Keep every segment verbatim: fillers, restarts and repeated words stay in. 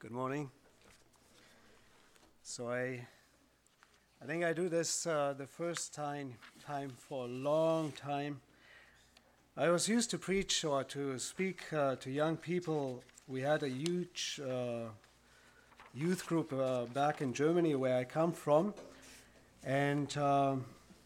Good morning. So I, I think I do this uh, the first time, time for a long time. I was used to preach or to speak uh, to young people. We had a huge uh, youth group uh, back in Germany where I come from, and um,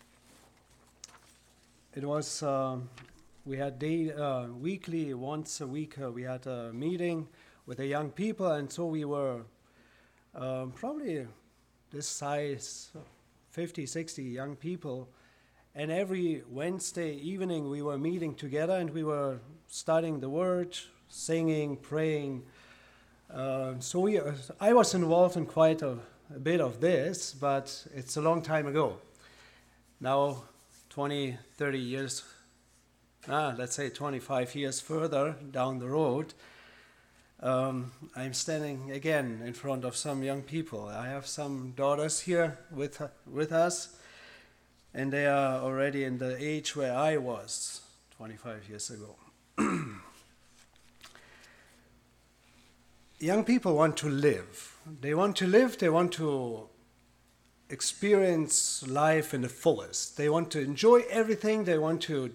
it was um, we had day uh, weekly, once a week uh, we had a meeting with the young people, and so we were um, probably this size, fifty, sixty young people, and every Wednesday evening we were meeting together and we were studying the Word, singing, praying. Uh, so we, uh, I was involved in quite a, a bit of this, but it's a long time ago. Now, twenty, thirty years, ah, let's say twenty-five years further down the road, Um, I'm standing again in front of some young people. I have some daughters here with with us, and they are already in the age where I was twenty-five years ago. Young people want to live. They want to live, they want to experience life in the fullest. They want to enjoy everything. They want to,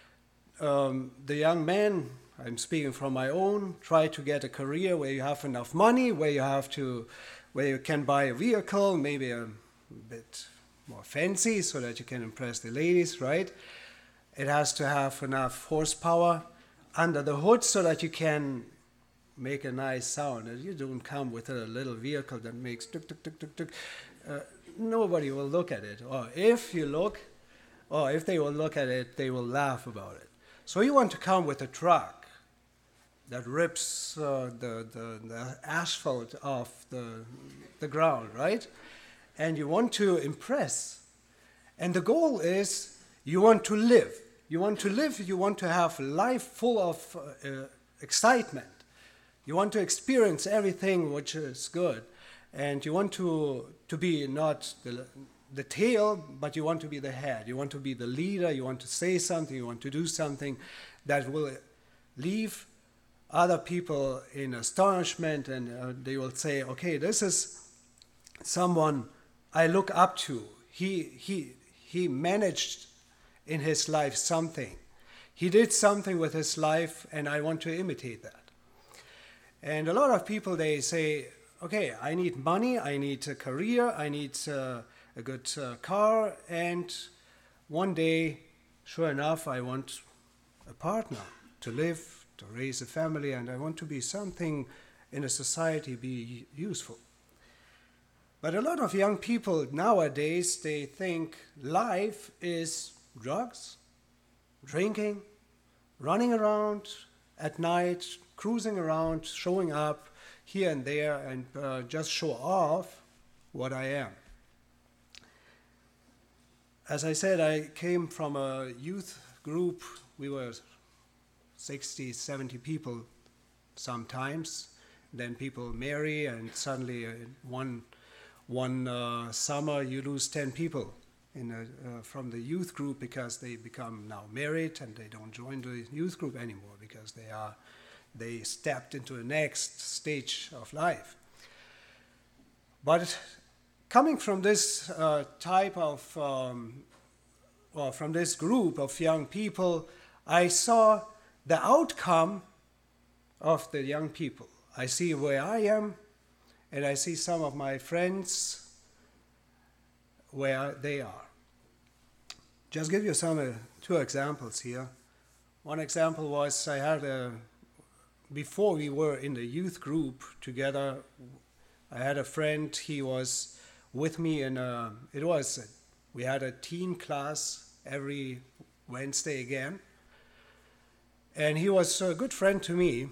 um, the young man, I'm speaking from my own, try to get a career where you have enough money, where you have to, where you can buy a vehicle, maybe a bit more fancy so that you can impress the ladies, right? It has to have enough horsepower under the hood so that you can make a nice sound. And you don't come with a little vehicle that makes tuk tuk tuk tuk tuk. Uh, nobody will look at it. Or if you look, or if they will look at it, they will laugh about it. So you want to come with a truck that rips uh, the, the, the asphalt off the, the ground, right? And you want to impress. And the goal is you want to live. You want to live, you want to have life full of uh, excitement. You want to experience everything which is good. And you want to, to be not the, the tail, but you want to be the head. You want to be the leader, you want to say something, you want to do something that will leave other people in astonishment, and uh, they will say, okay, this is someone I look up to. He, he, he managed in his life something. He did something with his life, and I want to imitate that. And a lot of people, they say, okay, I need money, I need a career, I need uh, a good uh, car, and one day, sure enough, I want a partner to live, to raise a family, and I want to be something in a society, be useful. But a lot of young people nowadays, they think life is drugs, drinking, running around at night, cruising around, showing up here and there, and uh, just show off what I am. As I said, I came from a youth group. We were sixty, seventy people sometimes. Then people marry, and suddenly uh, one one uh, summer you lose ten people in a, uh, from the youth group because they become now married and they don't join the youth group anymore because they are they stepped into the next stage of life. But coming from this uh, type of um, or from this group of young people, I saw the outcome of the young people. I see where I am, and I see some of my friends where they are. Just give you some uh, two examples here. One example was I had a, before we were in the youth group together, I had a friend, he was with me in a, it was, a, we had a teen class every Wednesday again. And he was a good friend to me.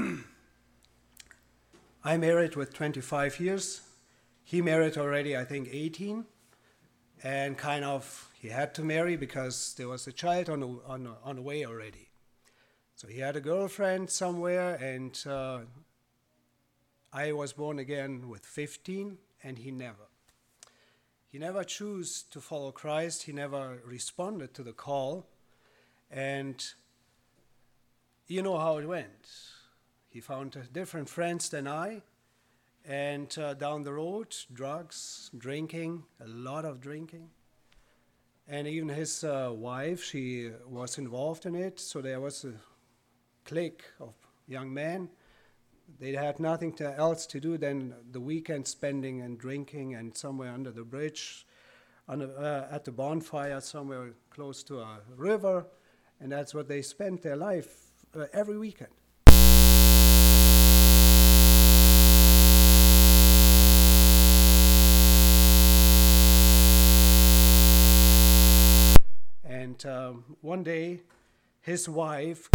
I married with twenty-five years. He married already, I think, eighteen. And kind of, he had to marry because there was a child on the, on the, on the way already. So he had a girlfriend somewhere, and uh, I was born again with fifteen, and he never. He never chose to follow Christ. He never responded to the call. And you know how it went. He found different friends than I, And uh, down the road, drugs, drinking, a lot of drinking. And even his uh, wife, she was involved in it. So there was a clique of young men. They had nothing to else to do than the weekend spending and drinking, and somewhere under the bridge, under, uh, at the bonfire, somewhere close to a river. And that's what they spent their life uh, every weekend. And um, one day, his wife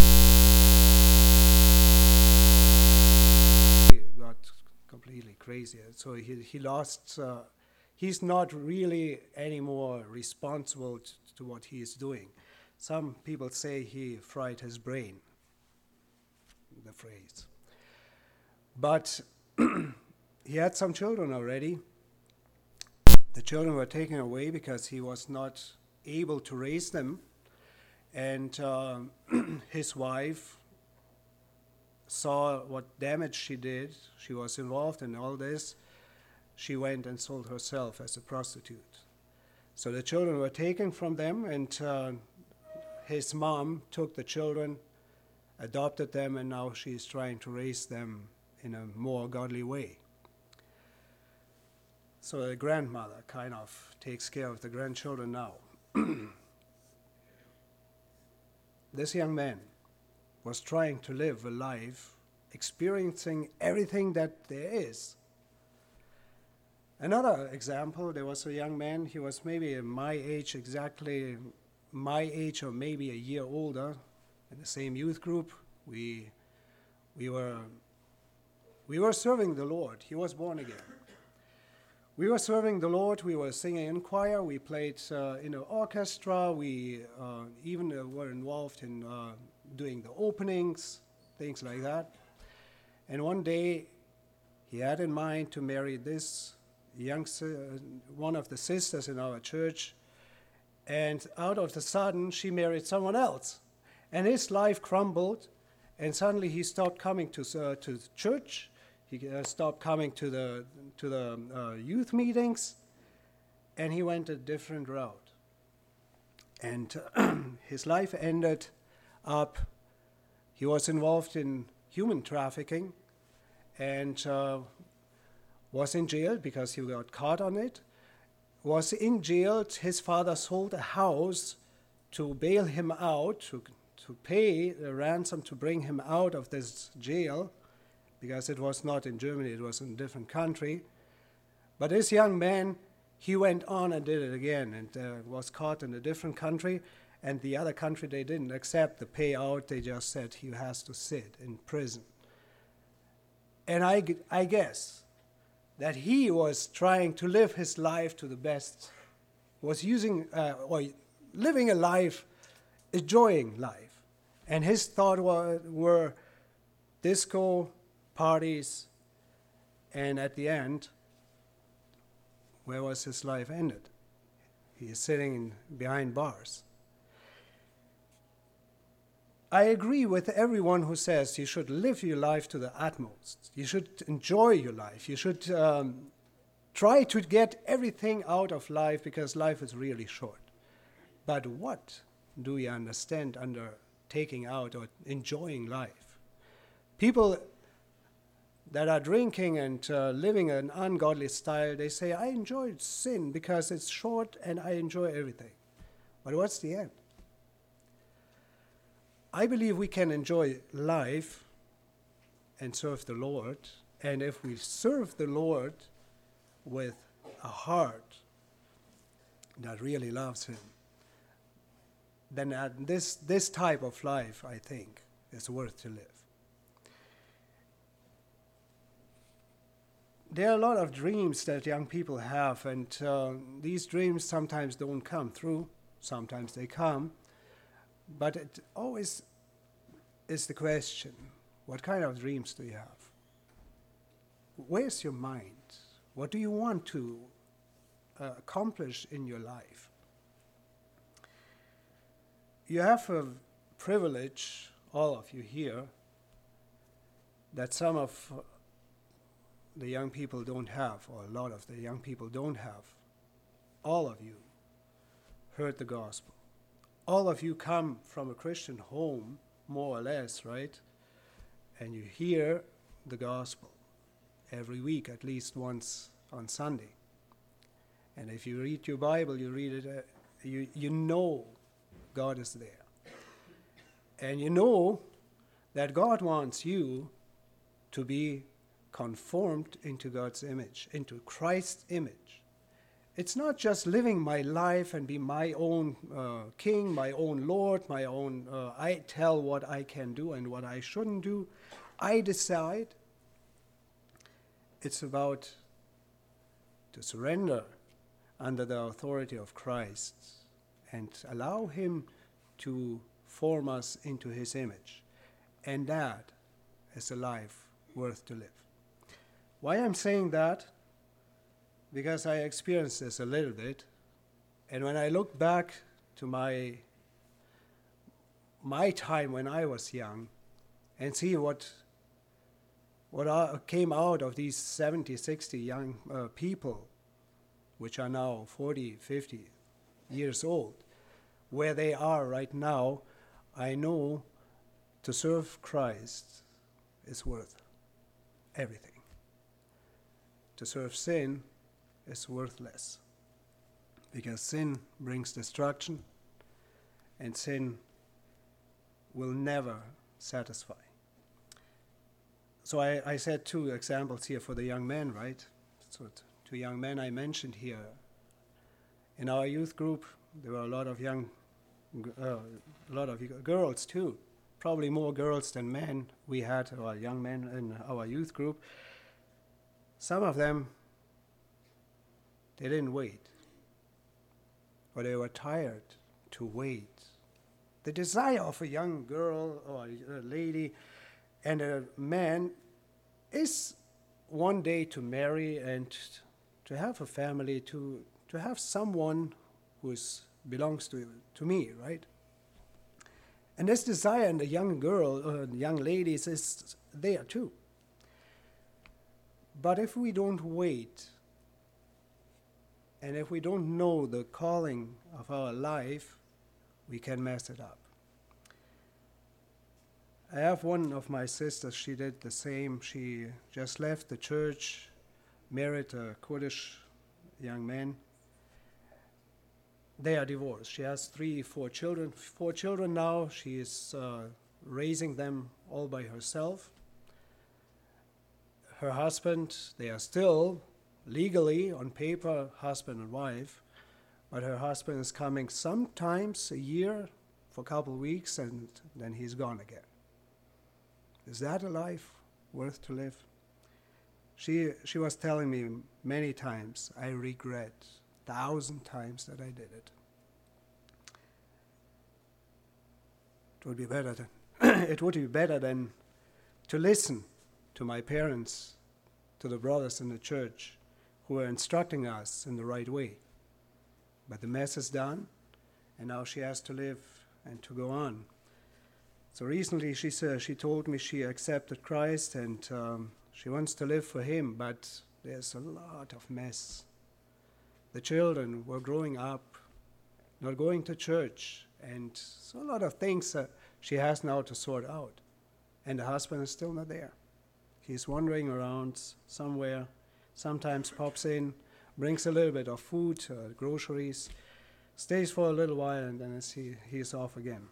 got completely crazy. So he, he lost, uh, he's not really anymore responsible t- to what he is doing. Some people say he fried his brain, the phrase. But he had some children already. The children were taken away because he was not able to raise them. And uh, his wife saw what damage she did. She was involved in all this. She went and sold herself as a prostitute. So the children were taken from them, and uh, his mom took the children, adopted them, and now she's trying to raise them in a more godly way. So the grandmother kind of takes care of the grandchildren now. This young man was trying to live a life, experiencing everything that there is. Another example, there was a young man, he was maybe my age, exactly my age or maybe a year older, in the same youth group. We, we, were, we were serving the Lord. He was born again. We were serving the Lord, we were singing in choir, we played uh, in an orchestra, we uh, even uh, were involved in uh, doing the openings, things like that. And one day, he had in mind to marry this young, uh, one of the sisters in our church, and out of the sudden, she married someone else. And his life crumbled, and suddenly he stopped coming to, uh, to church. He uh, stopped coming to the to the uh, youth meetings, and he went a different route. And uh, his life ended up, he was involved in human trafficking, and uh, was in jail because he got caught on it. Was in jail, his father sold a house to bail him out, to, to pay the ransom to bring him out of this jail, because it was not in Germany, it was in a different country. But this young man, he went on and did it again, and uh, was caught in a different country, and the other country, they didn't accept the payout, they just said he has to sit in prison. And I, I guess that he was trying to live his life to the best, was using, uh, or living a life, enjoying life. And his thought were, were disco, parties, and at the end, where was his life ended? He is sitting in, behind bars. I agree with everyone who says you should live your life to the utmost. You should enjoy your life. You should um, try to get everything out of life, because life is really short. But what do we understand under taking out or enjoying life? People that are drinking and uh, living an ungodly style, they say, I enjoy sin because it's short and I enjoy everything. But what's the end? I believe we can enjoy life and serve the Lord, and if we serve the Lord with a heart that really loves Him, then uh, this, this type of life, I think, is worth to live. There are a lot of dreams that young people have, and uh, these dreams sometimes don't come through, sometimes they come, but it always is the question, what kind of dreams do you have? Where's your mind? What do you want to uh, accomplish in your life? You have a privilege, all of you here, that some of the young people don't have, or a lot of the young people don't have. All of you heard the gospel. All of you come from a Christian home, more or less, right? And you hear the gospel every week, at least once on Sunday. And if you read your Bible, you read it, uh, you, you know God is there. And you know that God wants you to be conformed into God's image, into Christ's image. It's not just living my life and be my own uh, king, my own Lord, my own, uh, I tell what I can do and what I shouldn't do. I decide. It's about to surrender under the authority of Christ and allow him to form us into his image. And that is a life worth to live. Why I'm saying that? Because I experienced this a little bit. And when I look back to my, my time when I was young and see what, what uh, came out of these seventy, sixty young uh, people, which are now forty, fifty years old, where they are right now, I know to serve Christ is worth everything. To serve sin is worthless, because sin brings destruction, and sin will never satisfy. So I, I said two examples here for the young men, right? So t- two young men I mentioned here. In our youth group, there were a lot of young, uh, a lot of girls too. Probably more girls than men we had, or young men in our youth group. Some of them, they didn't wait, or they were tired to wait. The desire of a young girl or a lady and a man is one day to marry and to have a family, to, to have someone who belongs to, to me, right? And this desire in the young girl or young ladies is there too. But if we don't wait, and if we don't know the calling of our life, we can mess it up. I have one of my sisters, she did the same. She just left the church, married a Kurdish young man. They are divorced. She has three, four children. Four children now. She is uh, raising them all by herself. Her husband, they are still legally, on paper, husband and wife, but her husband is coming sometimes a year for a couple of weeks, and then he's gone again. Is that a life worth to live? She she was telling me many times, I regret thousand times that I did it. It would be better than it would be better than to listen to my parents, to the brothers in the church who are instructing us in the right way. But the mess is done, and now she has to live and to go on. So recently she said, she told me she accepted Christ and um, she wants to live for him, but there's a lot of mess. The children were growing up, not going to church, and so a lot of things uh, she has now to sort out. And the husband is still not there. He's wandering around somewhere, sometimes pops in, brings a little bit of food, uh, groceries, stays for a little while, and then he, he's off again.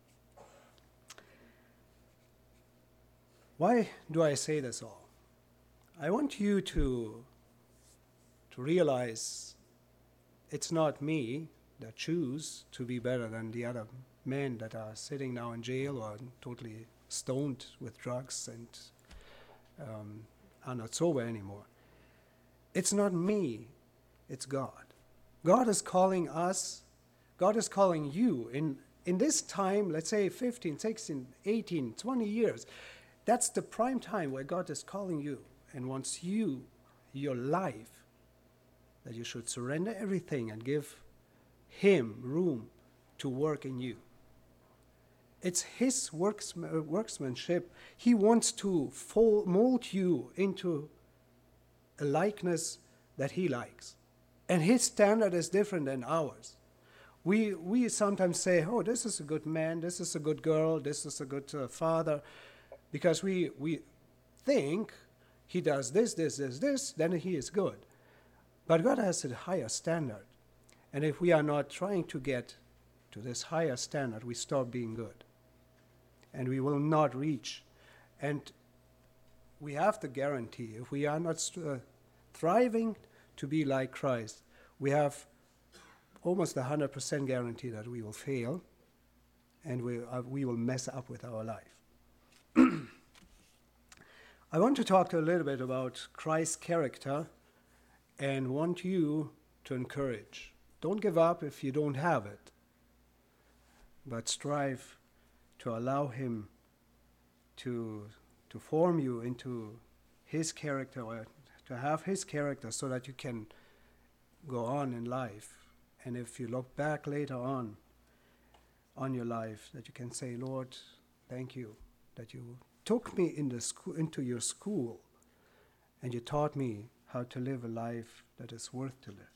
Why do I say this all? I want you to, to realize it's not me that choose to be better than the other men that are sitting now in jail or totally stoned with drugs and um, are not sober anymore. It's not me, it's God. God is calling us, God is calling you in, in this time, let's say fifteen, sixteen, eighteen, twenty years. That's the prime time where God is calling you and wants you, your life, that you should surrender everything and give him room to work in you. It's his works, workmanship. He wants to fold, mold you into a likeness that he likes. And his standard is different than ours. We we sometimes say, oh, this is a good man, this is a good girl, this is a good uh, father, because we we think he does this, this, this, this, then he is good. But God has a higher standard. And if we are not trying to get to this higher standard, we stop being good. And we will not reach. And we have the guarantee, if we are not uh, thriving to be like Christ, we have almost a one hundred percent guarantee that we will fail and we, uh, we will mess up with our life. I want to talk a little bit about Christ's character and want you to encourage. Don't give up if you don't have it, but strive to allow him to, to form you into his character, or to have his character so that you can go on in life. And if you look back later on, on your life, that you can say, Lord, thank you that you took me in the school, into your school and you taught me how to live a life that is worth to live.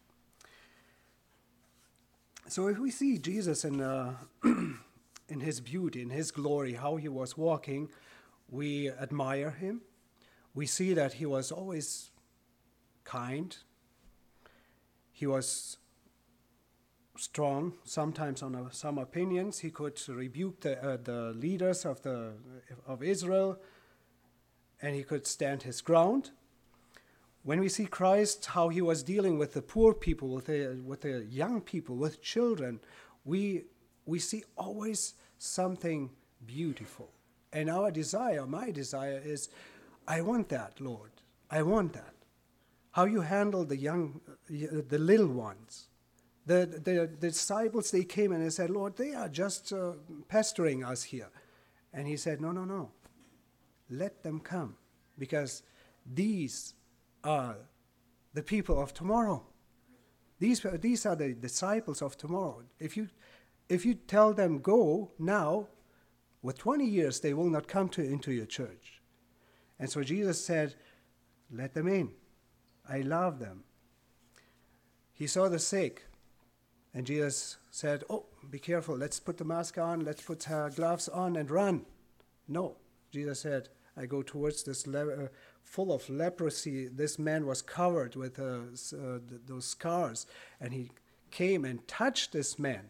So if we see Jesus in, uh, in his beauty, in his glory, how he was walking, we admire him. We see that he was always kind. He was strong, sometimes on uh, some opinions. He could rebuke the, uh, the leaders of, the, of Israel, and he could stand his ground. When we see Christ, how he was dealing with the poor people, with the, with the young people, with children, we, we see always something beautiful. And our desire, my desire is, I want that, Lord. I want that. How you handle the young, the little ones. The, the, the disciples, they came and they said, Lord, they are just uh, pestering us here. And he said, no, no, no. Let them come, because these are the people of tomorrow. These, these are the disciples of tomorrow. If you, if you tell them go now, with twenty years, they will not come to, into your church. And so Jesus said, let them in. I love them. He saw the sick. And Jesus said, oh, be careful. Let's put the mask on. Let's put uh, gloves on and run. No. Jesus said, I go towards this le- uh, full of leprosy. This man was covered with uh, s- uh, th- those scars. And he came and touched this man.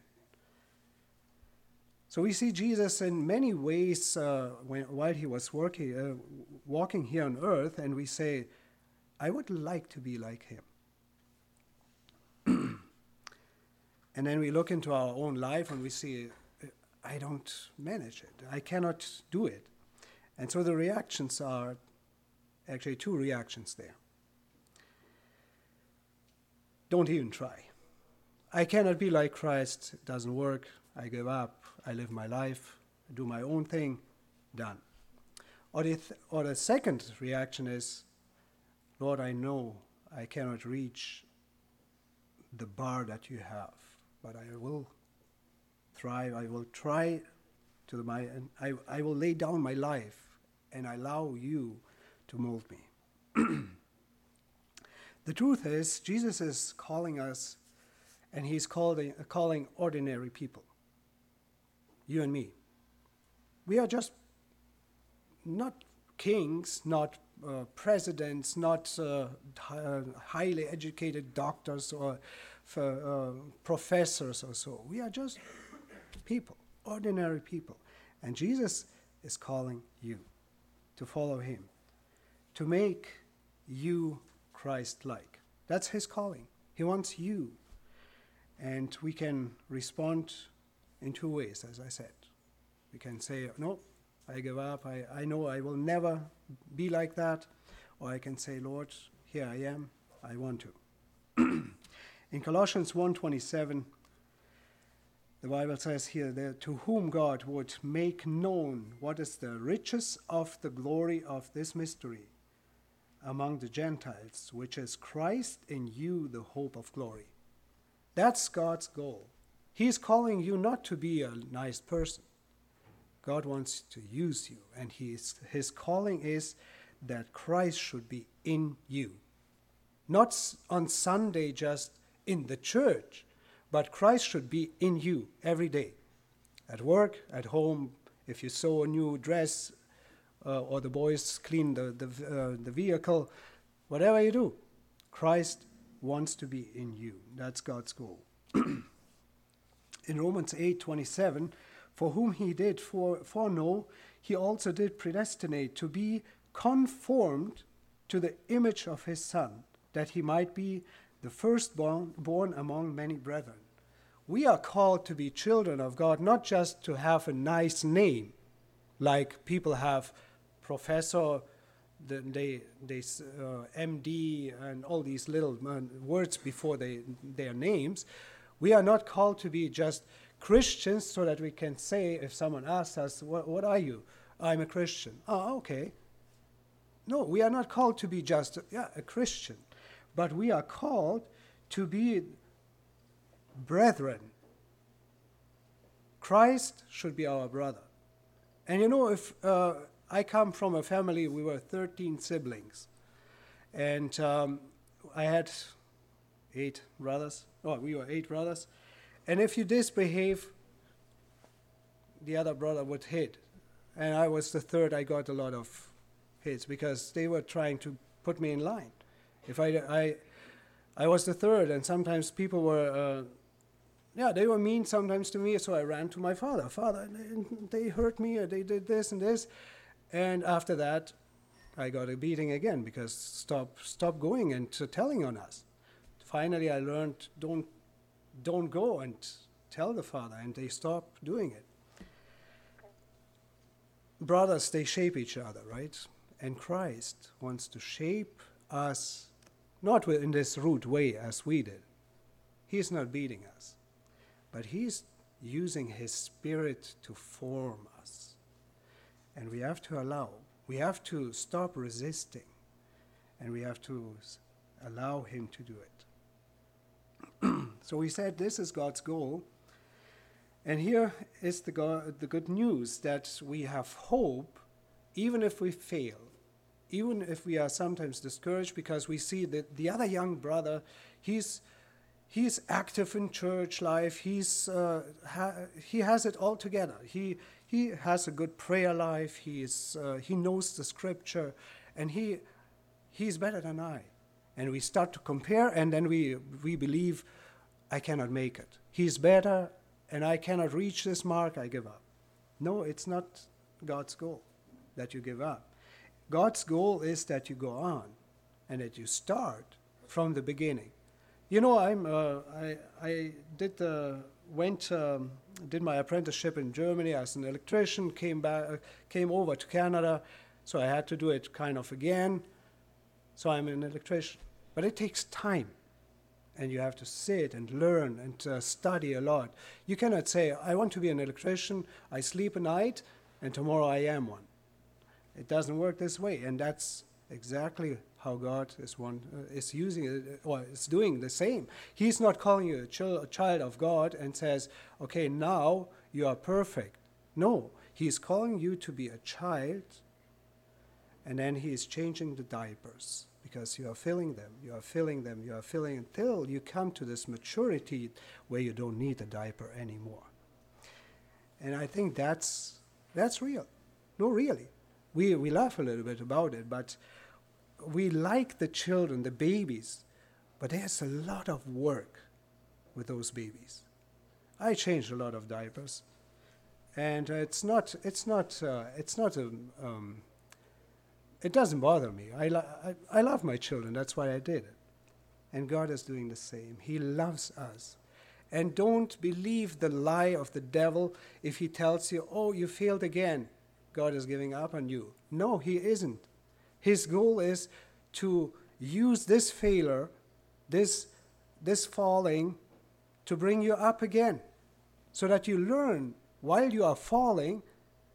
So we see Jesus in many ways uh, when, while he was working, uh, walking here on earth. And we say, I would like to be like him. And then we look into our own life and we see, I don't manage it. I cannot do it. And so the reactions are actually two reactions there. Don't even try. I cannot be like Christ. It doesn't work. I give up. I live my life. I do my own thing. Done. Or the, th- or the second reaction is, Lord, I know I cannot reach the bar that you have. But I will thrive, I will try to my, and I, I will lay down my life and allow you to mold me. The truth is, Jesus is calling us, and he's calling, calling ordinary people. You and me. We are just not kings, not uh, presidents, not uh, uh, highly educated doctors or for, uh, professors or so. We are just people, ordinary people. And Jesus is calling you to follow him, to make you Christ-like. That's his calling. He wants you. And we can respond in two ways, as I said. We can say, no, I give up. I, I know I will never be like that. Or I can say, Lord, here I am. I want to. In Colossians one twenty-seven, the Bible says here, that to whom God would make known what is the riches of the glory of this mystery among the Gentiles, which is Christ in you, the hope of glory. That's God's goal. He's calling you not to be a nice person. God wants to use you, and he's, his calling is that Christ should be in you. Not on Sunday just in the church, but Christ should be in you every day. At work, at home, if you sew a new dress, uh, or the boys clean the, the, uh, the vehicle, whatever you do, Christ wants to be in you. That's God's goal. In Romans eight twenty-seven, for whom he did fore- foreknow, he also did predestinate to be conformed to the image of his Son, that he might be the firstborn born among many brethren. We are called to be children of God, not just to have a nice name, like people have professor, they, they uh, M D, and all these little uh, words before they, their names. We are not called to be just Christians so that we can say, if someone asks us, what, what are you? I'm a Christian. Oh, okay. No, we are not called to be just yeah, a Christian, but we are called to be brethren. Christ should be our brother. And you know, if uh, I come from a family, we were thirteen siblings, and um, I had eight brothers. Oh, we were eight brothers. And if you misbehave, the other brother would hit. And I was the third. I got a lot of hits because they were trying to put me in line. If I, I, I was the third, and sometimes people were, uh, yeah, they were mean sometimes to me. So I ran to my father. Father, they, they hurt me, or they did this and this. And after that, I got a beating again because stop, stop going and uh, telling on us. Finally, I learned don't, don't go and tell the father, and they stopped doing it. Brothers, they shape each other, right? And Christ wants to shape us, not in this rude way as we did. He's not beating us, but he's using his Spirit to form us. And we have to allow, we have to stop resisting, and we have to allow him to do it. So we said this is God's goal. And here is the, go- the good news that we have hope even if we fail, even if we are sometimes discouraged because we see that the other young brother, he's, he's active in church life, he's, uh, ha- he has it all together. He, he has a good prayer life, he, is, uh, he knows the scripture, and he, he's better than I. And we start to compare, and then we, we believe, I cannot make it. He's better, and I cannot reach this mark, I give up. No, it's not God's goal that you give up. God's goal is that you go on, and that you start from the beginning. You know, I'm uh, I I did the went um, did my apprenticeship in Germany as an electrician. Came back, uh, came over to Canada, so I had to do it kind of again. So I'm an electrician, but it takes time. And you have to sit and learn and uh, study a lot. You cannot say, I want to be an electrician, I sleep at night, and tomorrow I am one. It doesn't work this way, and that's exactly how God is one uh, is using it, or is doing the same. He's not calling you a, ch- a child of God and says, okay, now you are perfect. No, he's calling you to be a child, and then he is changing the diapers. Because you are filling them, you are filling them, you are filling until you come to this maturity where you don't need a diaper anymore. And I think that's that's real. No, really. We we laugh a little bit about it, but we like the children, the babies, but there's a lot of work with those babies. I changed a lot of diapers, and it's not it's not uh, it's not a um, It doesn't bother me. I, lo- I, I love my children. That's why I did it. And God is doing the same. He loves us. And don't believe the lie of the devil if he tells you, oh, you failed again. God is giving up on you. No, he isn't. His goal is to use this failure, this, this falling, to bring you up again. So that you learn while you are falling,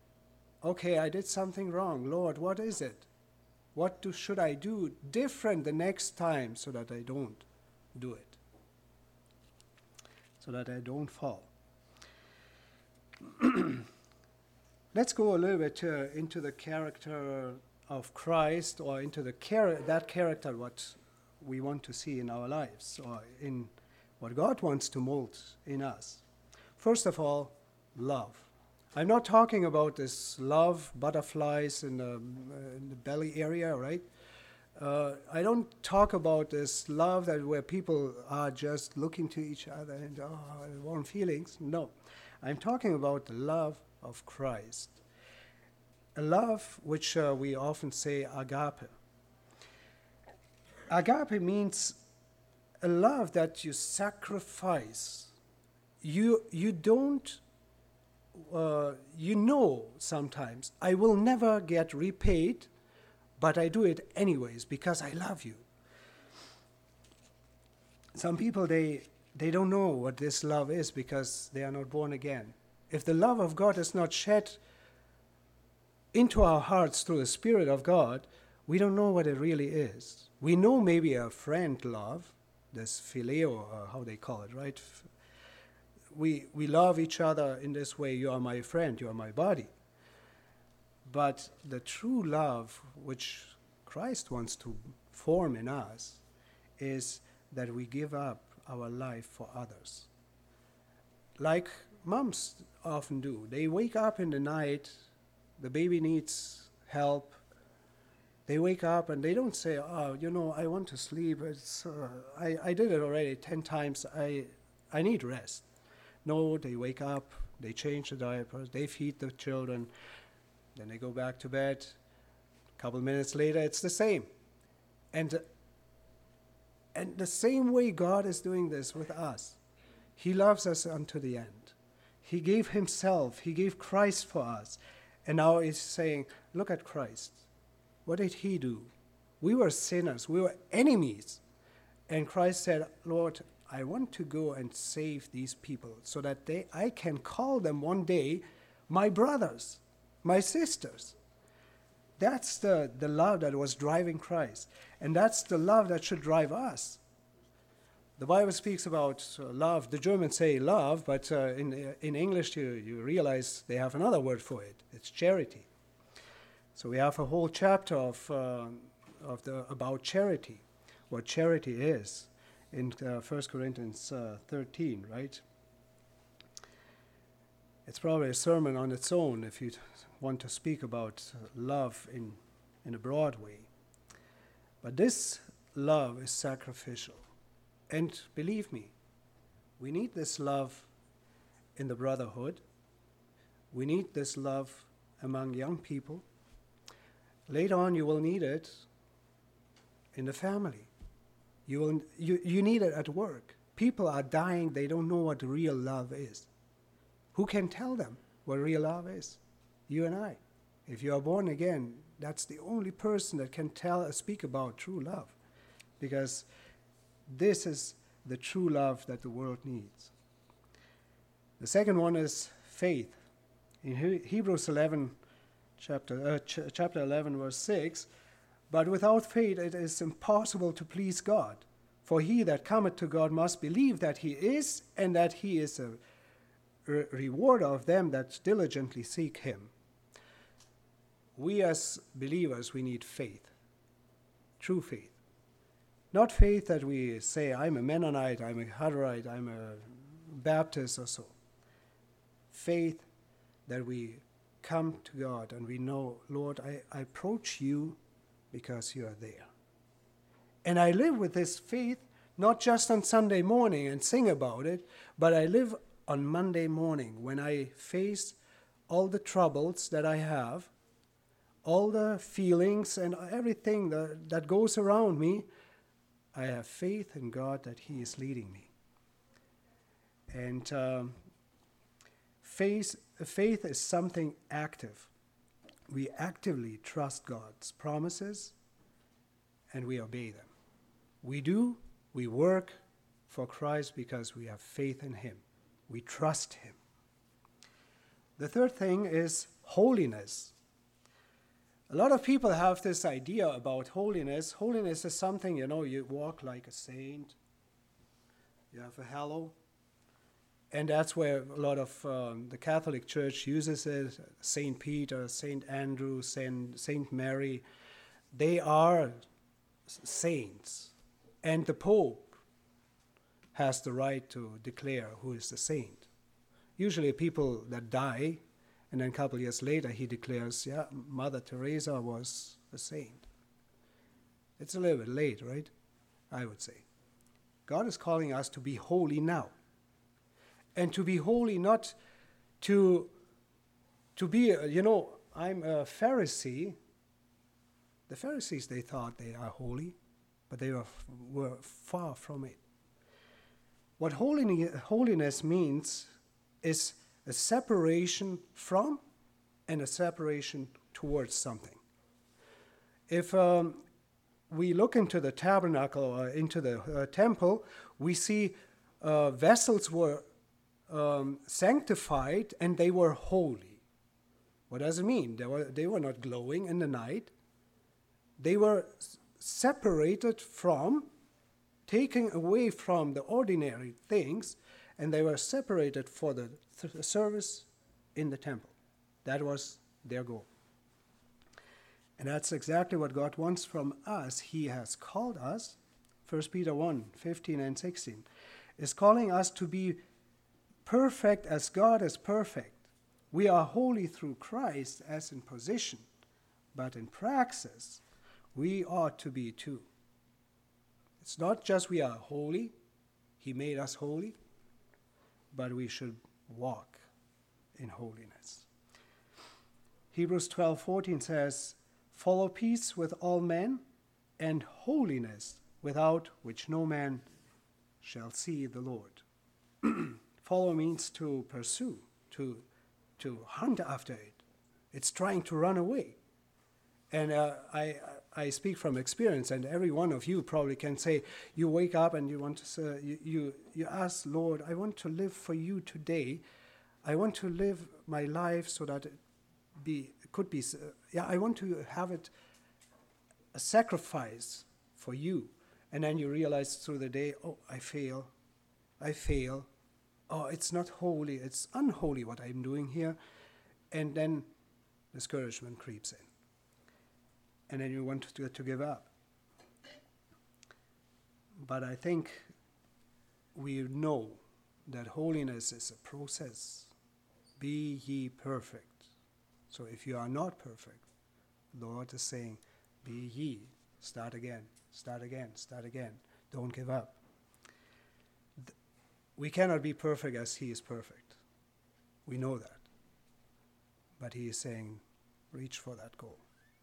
okay, I did something wrong. Lord, what is it? What do, should I do different the next time so that I don't do it? So that I don't fall. Let's go a little bit uh, into the character of Christ, or into the char- that character what we want to see in our lives, or in what God wants to mold in us. First of all, love. I'm not talking about this love butterflies in the, uh, in the belly area, right? Uh, I don't talk about this love that where people are just looking to each other and oh, warm feelings. No, I'm talking about the love of Christ. A love which uh, we often say agape. Agape means a love that you sacrifice. You, you don't, uh, you know sometimes, I will never get repaid, but I do it anyways because I love you. Some people, they, they don't know what this love is because they are not born again. If the love of God is not shed into our hearts through the Spirit of God, we don't know what it really is. We know maybe a friend love, this phileo, or how they call it, right? We, we love each other in this way. You are my friend, you are my body. But the true love which Christ wants to form in us is that we give up our life for others. Like moms often do. They wake up in the night, the baby needs help. They wake up and they don't say, oh, you know, I want to sleep. It's, uh, I, I did it already ten times. I, I need rest. No, they wake up, they change the diapers, they feed the children, then they go back to bed. A couple minutes later, it's the same. And, uh, and the same way God is doing this with us. He loves us unto the end. He gave himself. He gave Christ for us. And now he's saying, look at Christ. What did he do? We were sinners. We were enemies. And Christ said, Lord, I want to go and save these people so that they, I can call them one day my brothers, my sisters. That's the, the love that was driving Christ. And that's the love that should drive us. The Bible speaks about uh, love. The Germans say love, but uh, in, uh, in English you, you realize they have another word for it. It's charity. So we have a whole chapter of, uh, of the, about charity, what charity is, in uh, First Corinthians uh, thirteen, right? It's probably a sermon on its own if you want to speak about uh, love in, in a broad way. But this love is sacrificial. And believe me, we need this love in the brotherhood. We need this love among young people. Later on, you will need it in the family. You will, you, you need it at work. People are dying. They don't know what real love is. Who can tell them what real love is? You and I. If you are born again, that's the only person that can tell, speak about true love. Because this is the true love that the world needs. The second one is faith. In he- Hebrews eleven, chapter, uh, ch- chapter eleven, verse six, but without faith it is impossible to please God. For he that cometh to God must believe that he is, and that he is a re- rewarder of them that diligently seek him. We as believers, we need faith, true faith. Not faith that we say, I'm a Mennonite, I'm a Hutterite, I'm a Baptist or so. Faith that we come to God and we know, Lord, I, I approach you because you are there. And I live with this faith, not just on Sunday morning and sing about it, but I live on Monday morning when I face all the troubles that I have, all the feelings and everything that, that goes around me. I have faith in God that he is leading me. And um, faith, faith is something active. We actively trust God's promises and we obey them. We do, we work for Christ because we have faith in him. We trust him. The third thing is holiness. A lot of people have this idea about holiness. Holiness is something, you know, you walk like a saint. You have a halo. And that's where a lot of um, the Catholic Church uses it. Saint Peter, Saint Andrew, Saint, Saint Mary, they are saints. And the Pope has the right to declare who is the saint. Usually people that die, and then a couple of years later he declares, yeah, Mother Teresa was a saint. It's a little bit late, right? I would say. God is calling us to be holy now. And to be holy, not to, to be, you know, I'm a Pharisee. The Pharisees, they thought they are holy, but they were, were far from it. What holiness means is a separation from and a separation towards something. If um, we look into the tabernacle or into the uh, temple, we see uh, vessels were um, sanctified and they were holy. What does it mean? They were, they were not glowing in the night. They were separated from, taken away from the ordinary things, and they were separated for the th- service in the temple. That was their goal. And that's exactly what God wants from us. He has called us, First Peter one, fifteen and sixteen, is calling us to be perfect as God is perfect. We are holy through Christ as in position, but in praxis, we ought to be too. It's not just we are holy, He made us holy, but we should walk in holiness. Hebrews twelve fourteen says, follow peace with all men and holiness, without which no man shall see the Lord. Follow means to pursue, to, to hunt after it. It's trying to run away. And uh, I, I speak from experience, and every one of you probably can say, you wake up and you want to, uh, you, you, you ask, Lord, I want to live for you today. I want to live my life so that it be, it could be, uh, yeah, I want to have it a sacrifice for you. And then you realize through the day, oh, I fail, I fail. Oh, it's not holy, it's unholy what I'm doing here. And then discouragement creeps in. And then you want to, to give up. But I think we know that holiness is a process. Be ye perfect. So if you are not perfect, the Lord is saying, be ye. Start again, start again, start again. Don't give up. We cannot be perfect as He is perfect. We know that. But He is saying, reach for that goal.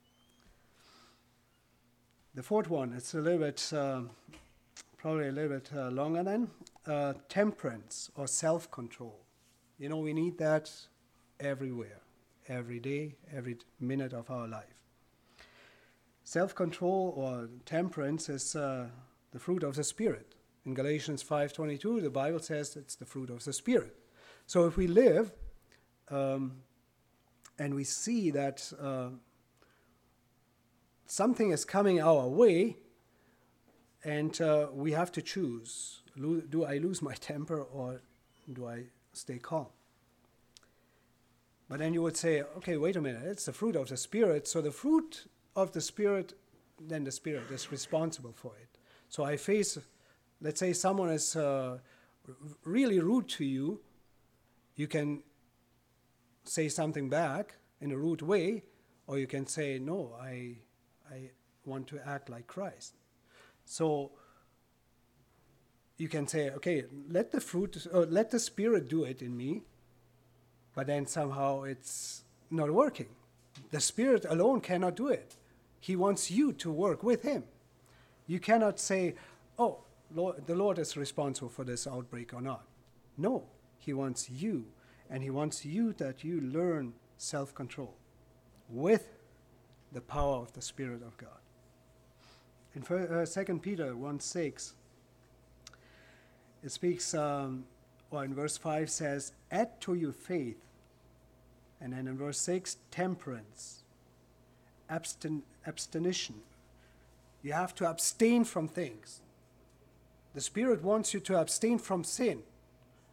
The fourth one, it's a little bit, uh, probably a little bit uh, longer then, uh, temperance or self-control. You know, we need that everywhere, every day, every minute of our life. Self-control or temperance is uh, the fruit of the Spirit. In Galatians five twenty-two, the Bible says it's the fruit of the Spirit. So if we live um, and we see that uh, something is coming our way, and uh, we have to choose. Lo- do I lose my temper or do I stay calm? But then you would say, okay, wait a minute, it's the fruit of the Spirit. So the fruit of the Spirit, then the Spirit is responsible for it. So I face, let's say someone is uh, really rude to you, you can say something back in a rude way, or you can say, no, I... I want to act like Christ. So you can say, okay, let the fruit, uh, let the Spirit do it in me, but then somehow it's not working. The Spirit alone cannot do it. He wants you to work with Him. You cannot say, oh, Lord, the Lord is responsible for this outbreak or not. No, He wants you, and He wants you that you learn self-control with the power of the Spirit of God. In uh, Second Peter one six, it speaks, um, or in verse five says, add to your faith. And then in verse six, temperance, abstin- abstination. You have to abstain from things. The Spirit wants you to abstain from sin.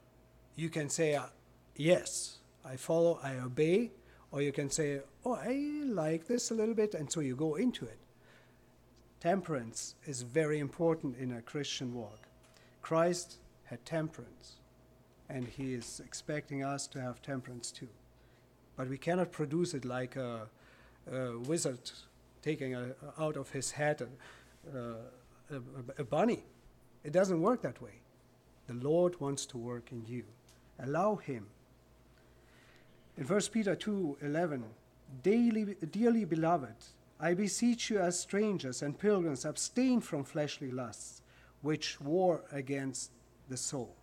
You can say, uh, yes, I follow, I obey, or you can say, oh, I like this a little bit, and so you go into it. Temperance is very important in a Christian walk. Christ had temperance, and he is expecting us to have temperance too. But we cannot produce it like a, a wizard taking a, out of his hat a, a, a, a bunny. It doesn't work that way. The Lord wants to work in you. Allow him. In First Peter two eleven, Daily, dearly beloved, I beseech you as strangers and pilgrims, abstain from fleshly lusts, which war against the soul.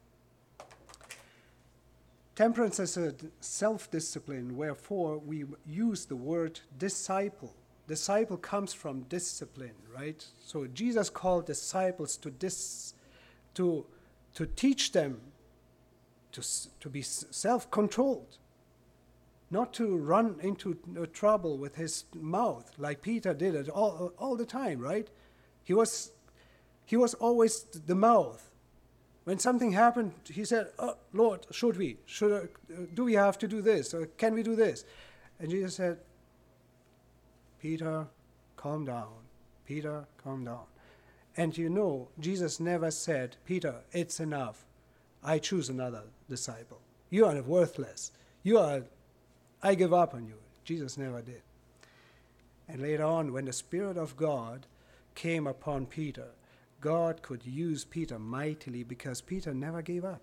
Temperance is a self-discipline, wherefore we use the word disciple. Disciple comes from discipline, right? So Jesus called disciples to dis, to to teach them to to be self-controlled, not to run into trouble with his mouth like Peter did it all all the time, right? He was he was always the mouth. When something happened, he said, "Oh, Lord, should we? Should I, do we have to do this? Or can we do this?" And Jesus said, "Peter, calm down. Peter, calm down." And you know, Jesus never said, "Peter, it's enough. I choose another disciple. You are worthless. You are, I give up on you." Jesus never did. And later on, when the Spirit of God came upon Peter, God could use Peter mightily because Peter never gave up.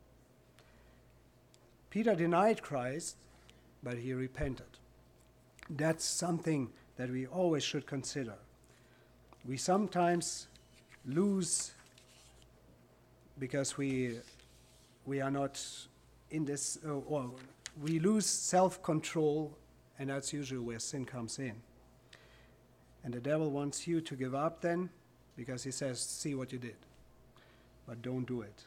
Peter denied Christ, but he repented. That's something that we always should consider. We sometimes lose because we we are not in this, uh, or we lose self-control, and that's usually where sin comes in. And the devil wants you to give up then, because he says, see what you did, but don't do it.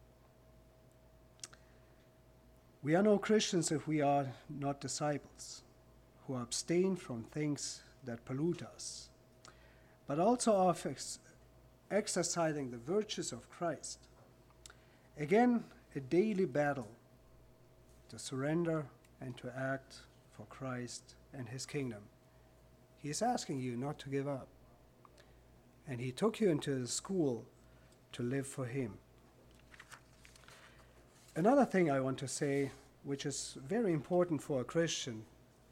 We are no Christians if we are not disciples who abstain from things that pollute us, but also of ex- exercising the virtues of Christ. Again, a daily battle to surrender and to act for Christ and his kingdom. He is asking you not to give up. And he took you into the school to live for him. Another thing I want to say, which is very important for a Christian,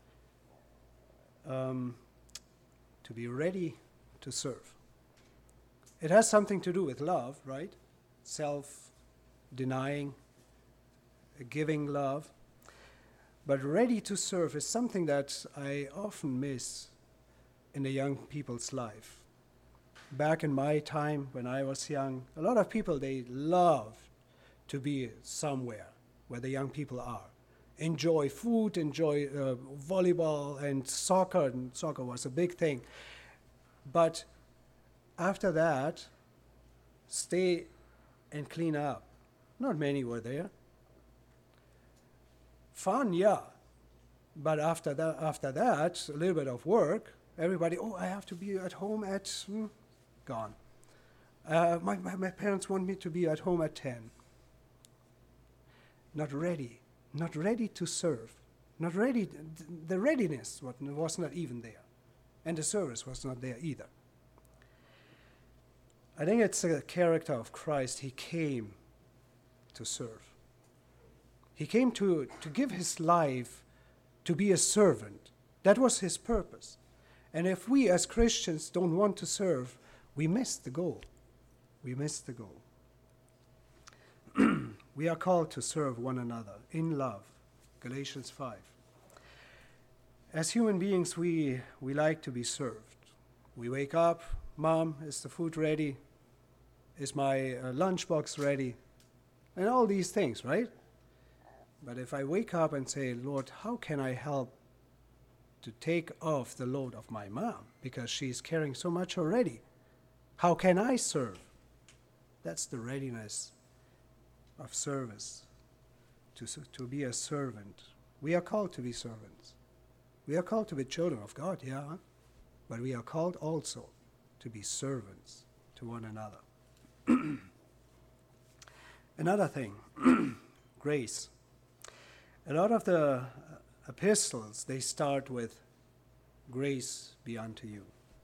um, to be ready to serve. It has something to do with love, right? Self-denying, giving love. But ready to serve is something that I often miss in the young people's life. Back in my time, when I was young, a lot of people, they love to be somewhere where the young people are. Enjoy food, enjoy uh, volleyball and soccer, and soccer was a big thing. But after that, stay and clean up. Not many were there. Fun, yeah. But after that, after that, a little bit of work, everybody, oh, I have to be at home at... Hmm, gone. Uh, my, my, my parents want me to be at home at ten. Not ready. Not ready to serve. Not ready. The readiness was not even there. And the service was not there either. I think it's the character of Christ. He came to serve. He came to, to give his life to be a servant. That was his purpose. And if we as Christians don't want to serve, we miss the goal. We miss the goal. We are called to serve one another in love. Galatians five. As human beings, we, we like to be served. We wake up, Mom, is the food ready? Is my uh, lunchbox ready? And all these things, right? But if I wake up and say, Lord, how can I help to take off the load of my mom because she's carrying so much already? How can I serve? That's the readiness of service, to, to be a servant. We are called to be servants. We are called to be children of God, yeah, but we are called also to be servants to one another. Another thing, grace. A lot of the epistles, they start with grace be unto you.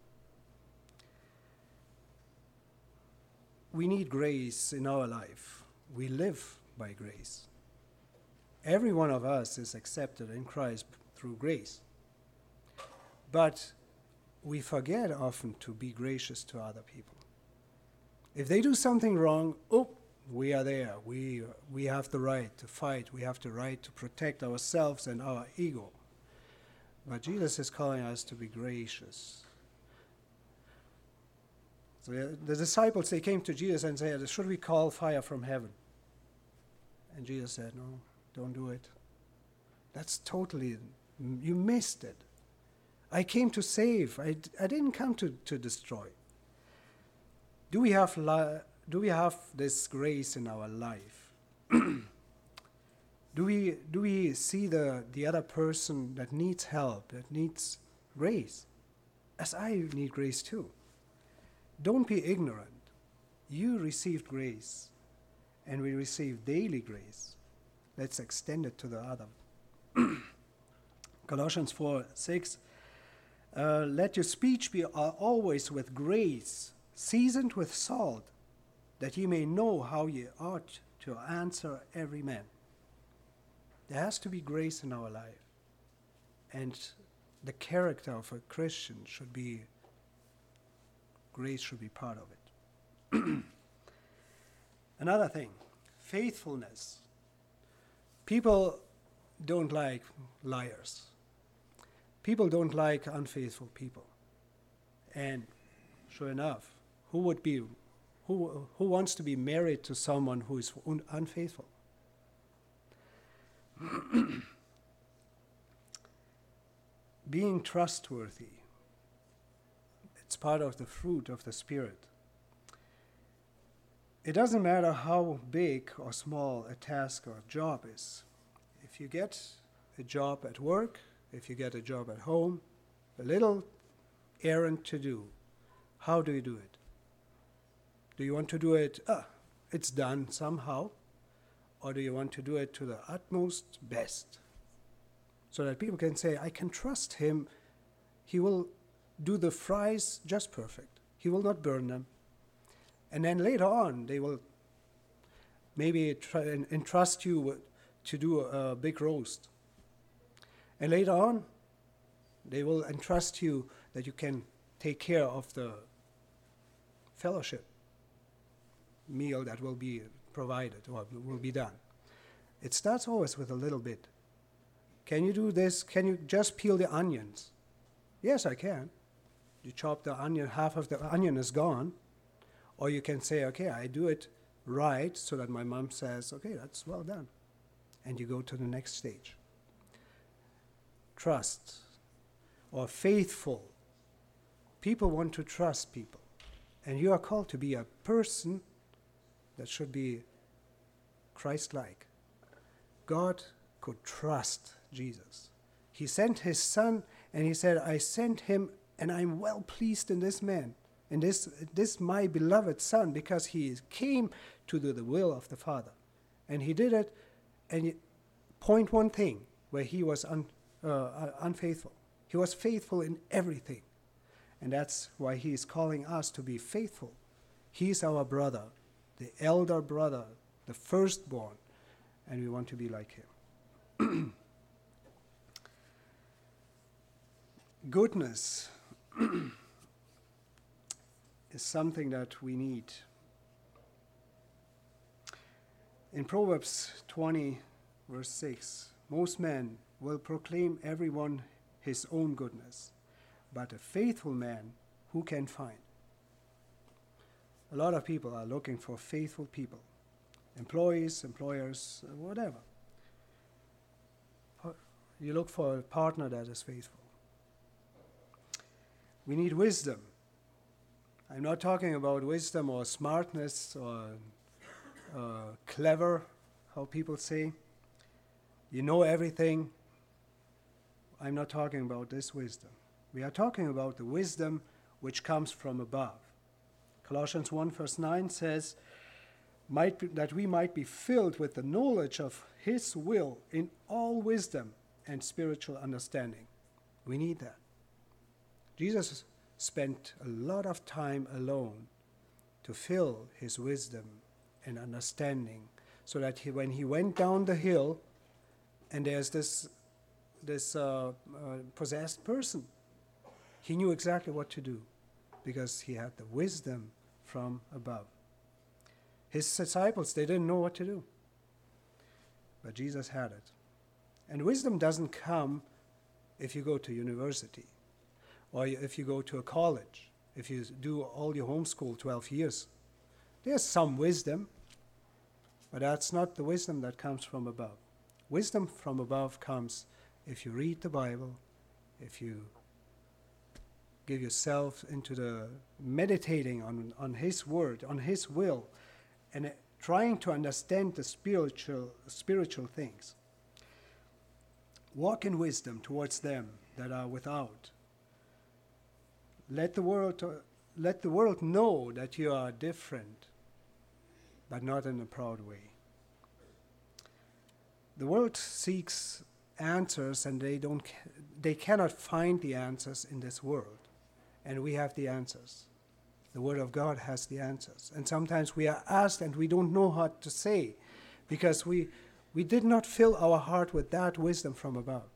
We need grace in our life. We live by grace. Every one of us is accepted in Christ through grace. But we forget often to be gracious to other people. If they do something wrong, oh, we are there. We, we have the right to fight. We have the right to protect ourselves and our ego. But Jesus is calling us to be gracious. So the disciples, they came to Jesus and said, should we call fire from heaven? And Jesus said, no, don't do it. That's totally, you missed it. I came to save. I, I didn't come to, to destroy. Do we have li- do we have this grace in our life? do we do we see the, the other person that needs help, that needs grace? As I need grace too. Don't be ignorant. You received grace, and we receive daily grace. Let's extend it to the other. Colossians four six. Uh, let your speech be uh, always with grace, seasoned with salt, that ye may know how ye ought to answer every man. There has to be grace in our life. And the character of a Christian should be, grace should be part of it. Another thing, faithfulness. People don't like liars. People don't like unfaithful people. And sure enough, who would be, who, who wants to be married to someone who is un- unfaithful? Being trustworthy, it's part of the fruit of the Spirit. It doesn't matter how big or small a task or job is. If you get a job at work, if you get a job at home, a little errand to do, how do you do it? Do you want to do it, ah, it's done somehow? Or do you want to do it to the utmost best? So that people can say, I can trust him. He will do the fries just perfect. He will not burn them. And then later on, they will maybe try and entrust you to do a big roast. And later on, they will entrust you that you can take care of the fellowship meal that will be provided or will be done. It starts always with a little bit. Can you do this? Can you just peel the onions? Yes, I can. You chop the onion, half of the onion is gone. Or you can say, okay, I do it right so that my mom says, okay, that's well done. And you go to the next stage. Trust or faithful. People want to trust people. And you are called to be a person that should be Christ-like. God could trust Jesus. He sent his son and he said, I sent him and I'm well pleased in this man, in this, this my beloved son, because he came to do the will of the Father. And he did it, and point one thing where he was un, uh, unfaithful. He was faithful in everything. And that's why he is calling us to be faithful. He is our brother, the elder brother, the firstborn, and we want to be like him. Goodness is something that we need. In Proverbs twenty, verse six, most men will proclaim everyone his own goodness, but a faithful man who can find? A lot of people are looking for faithful people, employees, employers, whatever. You look for a partner that is faithful. We need wisdom. I'm not talking about wisdom or smartness or uh, clever, how people say. You know everything. I'm not talking about this wisdom. We are talking about the wisdom which comes from above. Colossians one verse nine says, might be, that we might be filled with the knowledge of his will in all wisdom and spiritual understanding. We need that. Jesus spent a lot of time alone to fill his wisdom and understanding, so that he, when he went down the hill and there's this, this uh, uh, possessed person, he knew exactly what to do because he had the wisdom from above. His disciples, they didn't know what to do, but Jesus had it. And wisdom doesn't come if you go to university or if you go to a college, if you do all your homeschool twelve years. There's some wisdom, but that's not the wisdom that comes from above. Wisdom from above comes if you read the Bible, if you give yourself into the meditating on, on his word, on his will, and uh, trying to understand the spiritual spiritual things. Walk in wisdom towards them that are without. Let the world uh, let the world know that you are different, but not in a proud way. The world seeks answers, and they don't ca- they cannot find the answers in this world, and we have the answers. The Word of God has the answers, and sometimes we are asked and we don't know what to say because we we did not fill our heart with that wisdom from above.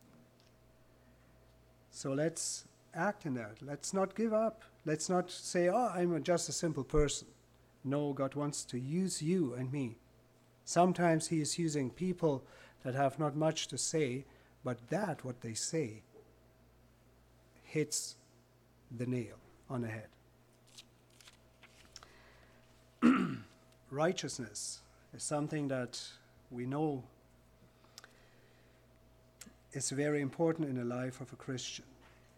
So let's act in that. Let's not give up. Let's not say, oh, I'm just a simple person. No, God wants to use you and me. Sometimes he is using people that have not much to say, but that, what they say, hits the nail on the head. Righteousness is something that we know is very important in the life of a Christian.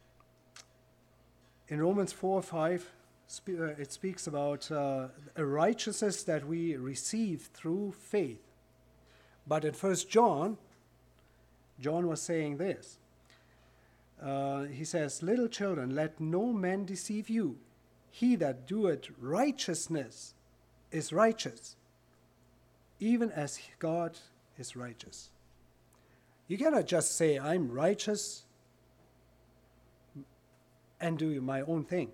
In Romans four five, spe- uh, it speaks about uh, a righteousness that we receive through faith. But in First John, John was saying this. Uh, he says, little children, let no man deceive you. He that doeth righteousness is righteous, even as God is righteous. You cannot just say, I'm righteous and do my own thing.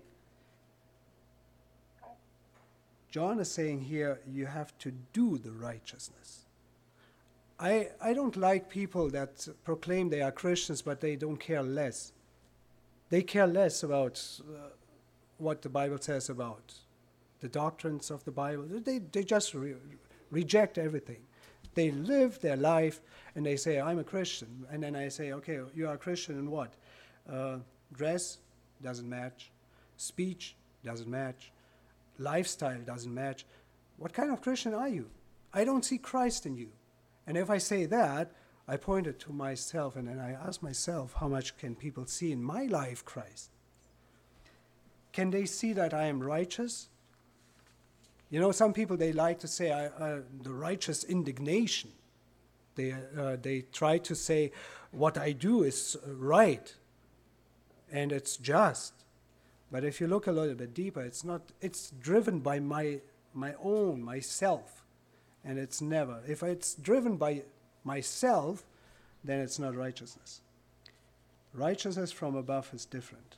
John is saying here, you have to do the righteousness. I, I don't like people that proclaim they are Christians, but they don't care less. They care less about uh, what the Bible says about the doctrines of the Bible. They, they just re- reject everything. They live their life and they say, I'm a Christian. And then I say, okay, you are a Christian in what? Uh, dress doesn't match. Speech doesn't match. Lifestyle doesn't match. What kind of Christian are you? I don't see Christ in you. And if I say that, I point it to myself and then I ask myself, how much can people see in my life Christ? Can they see that I am righteous? You know, some people, they like to say I, uh, the righteous indignation. They, uh, they try to say what I do is right and it's just. But if you look a little bit deeper, it's not, it's driven by my, my own, myself. And it's never. If it's driven by myself, then it's not righteousness. Righteousness from above is different.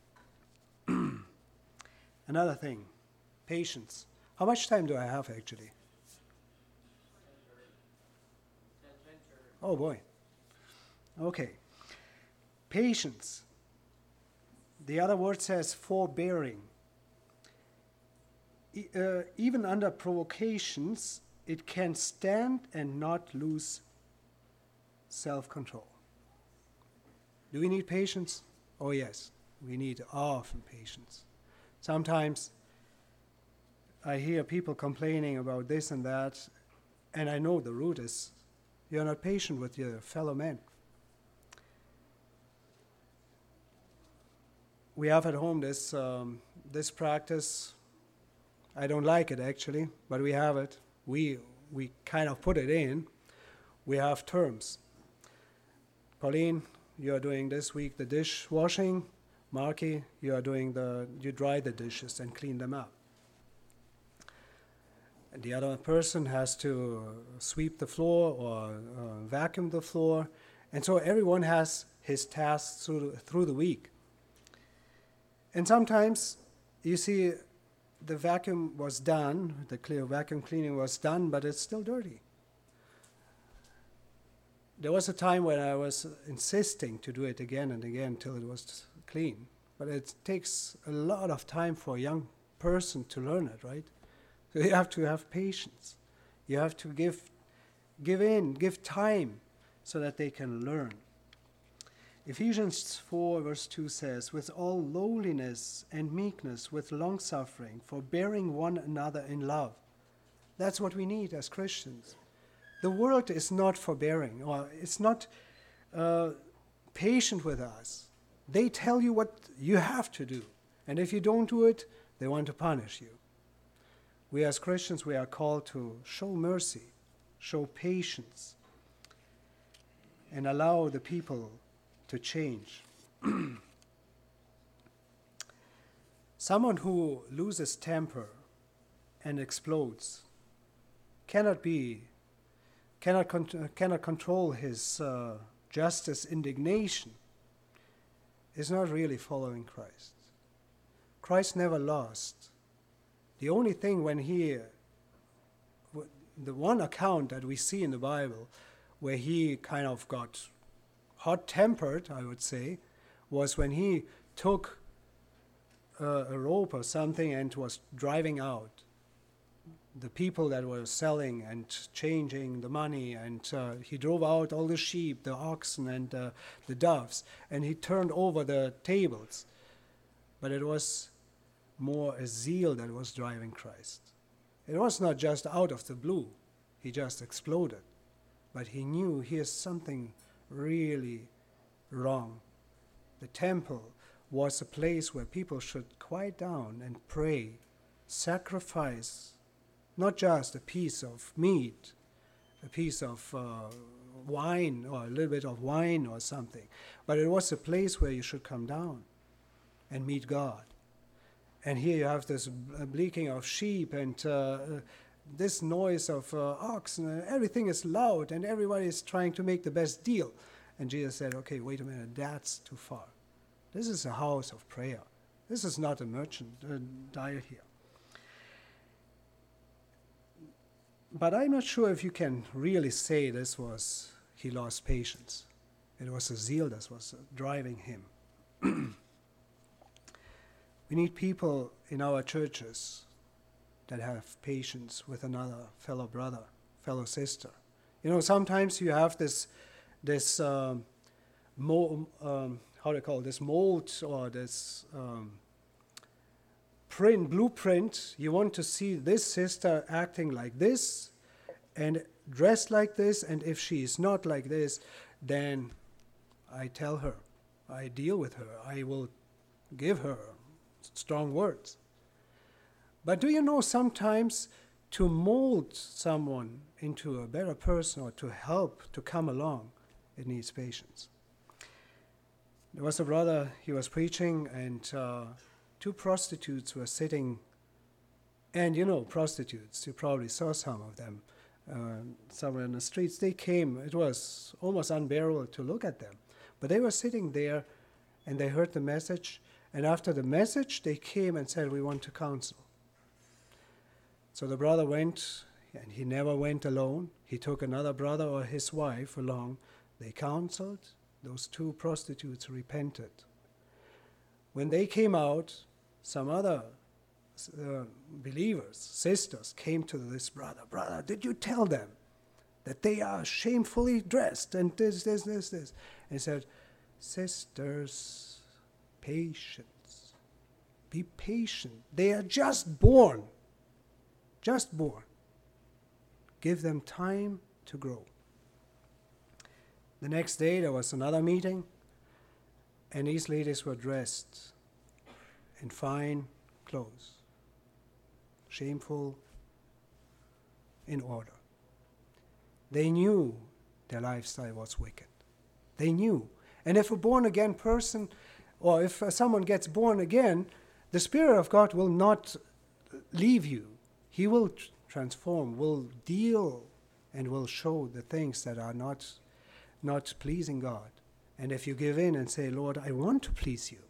Another thing, patience. How much time do I have actually? Oh boy. Okay. Patience. The other word says forbearing. E- uh, even under provocations, it can stand and not lose self-control. Do we need patience? Oh yes, we need often patience. Sometimes I hear people complaining about this and that, and I know the root is you're not patient with your fellow man. We have at home this um, this practice. I don't like it actually, but we have it. We we kind of put it in. We have terms. Pauline, you are doing this week the dishwashing. Marky, you are doing the you dry the dishes and clean them up. and the other person has to sweep the floor or uh, vacuum the floor. And so everyone has his tasks through, through the week. And sometimes, you see, the vacuum was done, the clear vacuum cleaning was done, but it's still dirty. There was a time when I was insisting to do it again and again till it was clean. But it takes a lot of time for a young person to learn it, right? So you have to have patience. You have to give, give in, give time so that they can learn. Ephesians four verse two says, with all lowliness and meekness, with long-suffering, forbearing one another in love. That's what we need as Christians. The world is not forbearing, or it's not uh, patient with us. They tell you what you have to do. And if you don't do it, they want to punish you. We as Christians, we are called to show mercy, show patience, and allow the people to change. Someone who loses temper and explodes cannot be, cannot con- cannot control his uh, justice indignation, is not really following Christ. Christ never lost. The only thing when he, the one account that we see in the Bible where he kind of got hot-tempered, I would say, was when he took uh, a rope or something and was driving out the people that were selling and changing the money, and uh, he drove out all the sheep, the oxen, and uh, the doves, and he turned over the tables. But it was more a zeal that was driving Christ. It was not just out of the blue. He just exploded. But he knew here's something really wrong. The temple was a place where people should quiet down and pray, sacrifice not just a piece of meat, a piece of uh, wine or a little bit of wine or something, but it was a place where you should come down and meet God. And here you have this bleating of sheep and uh, this noise of uh, oxen. Everything is loud and everybody is trying to make the best deal. And Jesus said, okay, wait a minute, that's too far. This is a house of prayer. This is not a merchant uh, diet here. But I'm not sure if you can really say this was, he lost patience. It was the zeal that was driving him. We need people in our churches that have patience with another fellow brother, fellow sister. You know, sometimes you have this, this um, mo- um, how do you call it, this mold or this um, print, blueprint. You want to see this sister acting like this and dressed like this, and if she is not like this, then I tell her, I deal with her, I will give her strong words. But do you know, sometimes to mold someone into a better person or to help to come along, it needs patience. There was a brother, he was preaching, and uh, two prostitutes were sitting, and you know, prostitutes, you probably saw some of them uh, somewhere in the streets. They came, it was almost unbearable to look at them, but they were sitting there and they heard the message, and after the message they came and said, we want to counsel. So the brother went, and he never went alone. He took another brother or his wife along. They counseled. Those two prostitutes repented. When they came out, some other uh, believers, sisters, came to this brother. Brother, did you tell them that they are shamefully dressed and this, this, this, this? And he said, sisters, patience. Be patient. They are just born. Just born. Give them time to grow. The next day there was another meeting, and these ladies were dressed in fine clothes, shameful, in order. They knew their lifestyle was wicked. They knew. And if a born-again person, or if uh, someone gets born again, the Spirit of God will not leave you. He will transform, will deal and will show the things that are not, not pleasing God. And if you give in and say, Lord, I want to please you,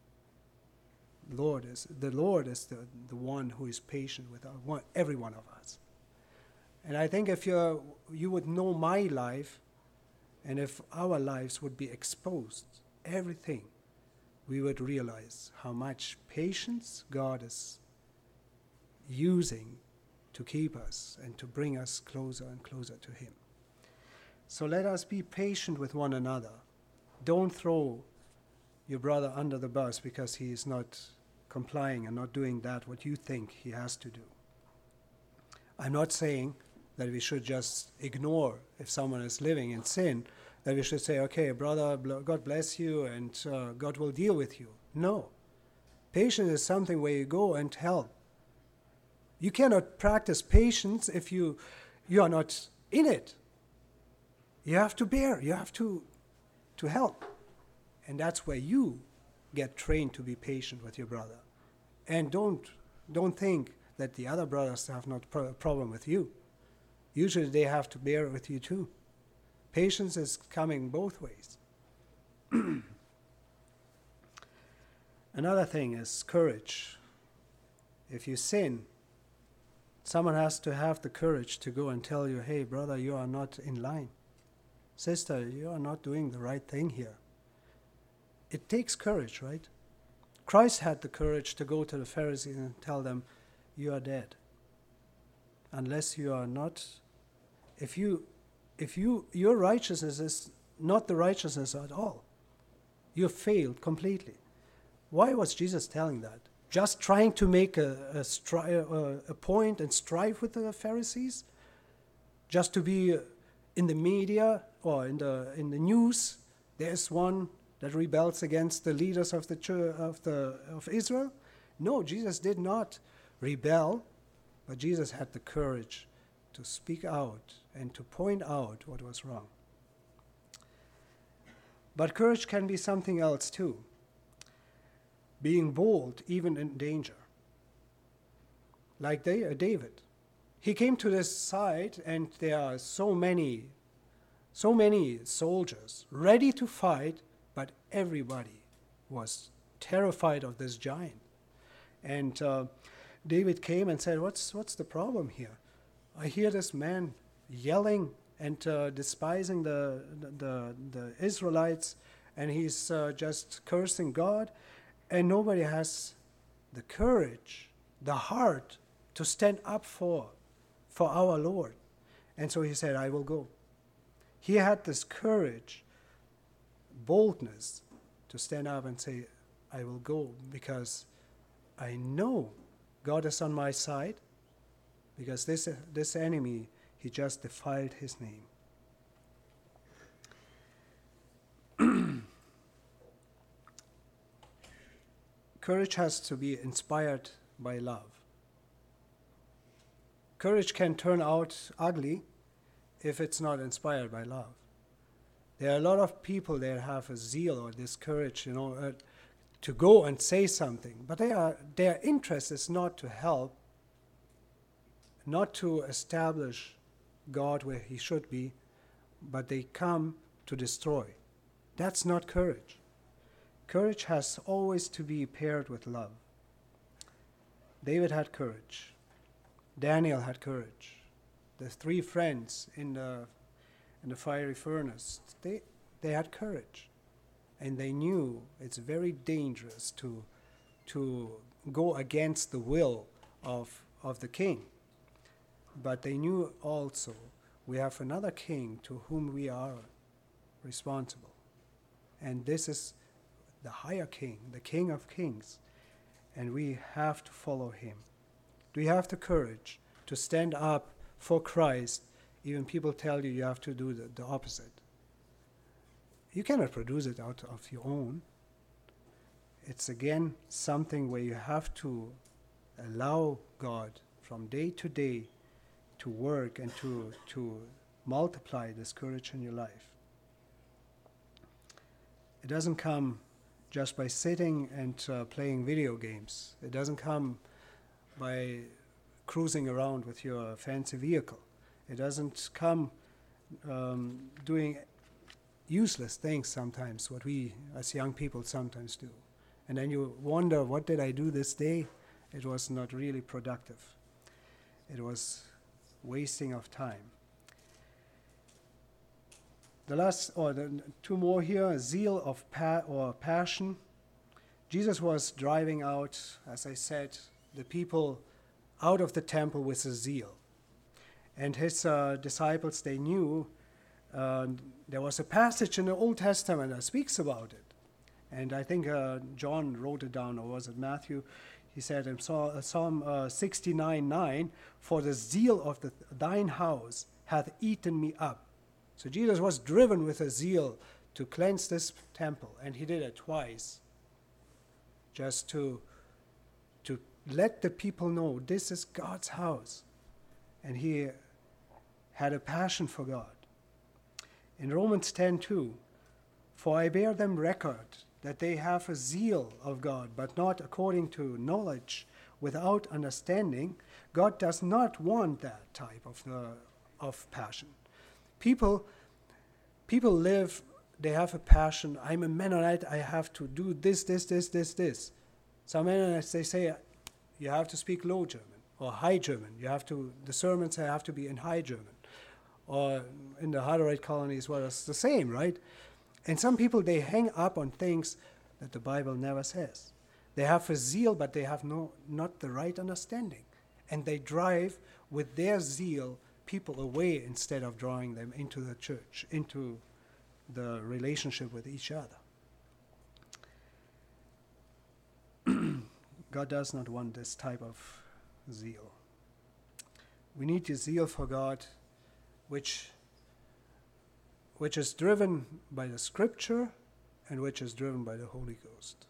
Lord is, the Lord is the, the one who is patient with our, one, every one of us. And I think if you're, you would know my life, and if our lives would be exposed, everything, we would realize how much patience God is using to keep us and to bring us closer and closer to Him. So let us be patient with one another. Don't throw your brother under the bus because he is not complying and not doing that what you think he has to do. I'm not saying that we should just ignore if someone is living in sin, that we should say, okay, brother, God bless you and uh, God will deal with you. No. Patience is something where you go and help. You cannot practice patience if you, you are not in it. You have to bear, you have to, to help. And that's where you get trained to be patient with your brother. And don't, don't think that the other brothers have not pro- a problem with you. Usually they have to bear with you too. Patience is coming both ways. Another thing is courage. If you sin, someone has to have the courage to go and tell you, hey, brother, you are not in line. Sister, you are not doing the right thing here. It takes courage, right? Christ had the courage to go to the Pharisees and tell them, you are dead. Unless you are not, if you, if you, your righteousness is not the righteousness at all. You failed completely. Why was Jesus telling that? Just trying to make a, a, stri- a, a point and strive with the Pharisees? Just to be in the media or in the in the news? There's one that rebels against the leaders of the church, of the of Israel? No, Jesus did not rebel, but Jesus had the courage to speak out and to point out what was wrong. But courage can be something else too. Being bold even in danger. Like David. He came to this side and there are so many, so many soldiers ready to fight, but everybody was terrified of this giant. And uh, David came and said, what's what's the problem here? I hear this man yelling and uh, despising the, the, the Israelites, and he's uh, just cursing God, and nobody has the courage, the heart to stand up for, for our Lord. And so he said, I will go. He had this courage, boldness to stand up and say, I will go because I know God is on my side, because this, this enemy, he just defiled his name. Courage has to be inspired by love. Courage can turn out ugly if it's not inspired by love. There are a lot of people that have a zeal or this courage, you know, uh, to go and say something, but they are, their interest is not to help, not to establish God where He should be, but they come to destroy. That's not courage. Courage has always to be paired with love. David had courage. Daniel had courage. The three friends in the in the fiery furnace, they they had courage, and they knew it's very dangerous to to go against the will of of the king. But they knew also we have another king to whom we are responsible, and this is the higher king, the King of Kings, and we have to follow him. Do you have the courage to stand up for Christ? Even people tell you you have to do the, the opposite. You cannot produce it out of your own. It's again something where you have to allow God from day to day to work and to, to multiply this courage in your life. It doesn't come just by sitting and uh, playing video games. It doesn't come by cruising around with your fancy vehicle. It doesn't come um, doing useless things sometimes, what we as young people sometimes do. And then you wonder, what did I do this day? It was not really productive. It was wasting of time. The last, or the two more here, zeal of pa- or passion. Jesus was driving out, as I said, the people out of the temple with a zeal. And his uh, disciples, they knew uh, there was a passage in the Old Testament that speaks about it. And I think uh, John wrote it down, or was it Matthew? He said in Psalm uh, sixty-nine nine, "For the zeal of the, thine house hath eaten me up." So Jesus was driven with a zeal to cleanse this temple, and he did it twice, just to, to let the people know this is God's house. And he had a passion for God. In Romans ten two, "For I bear them record that they have a zeal of God, but not according to knowledge, without understanding." God does not want that type of the, of passion. People, people live, they have a passion. I'm a Mennonite, I have to do this, this, this, this, this. Some Mennonites, they say, you have to speak Low German or High German. You have to, the sermons have to be in High German. Or in the Hutterite colonies, well, it's the same, right? And some people, they hang up on things that the Bible never says. They have a zeal, but they have no, not the right understanding. And they drive with their zeal people away instead of drawing them into the church, into the relationship with each other. God does not want this type of zeal. We need the zeal for God, which which is driven by the Scripture and which is driven by the Holy Ghost.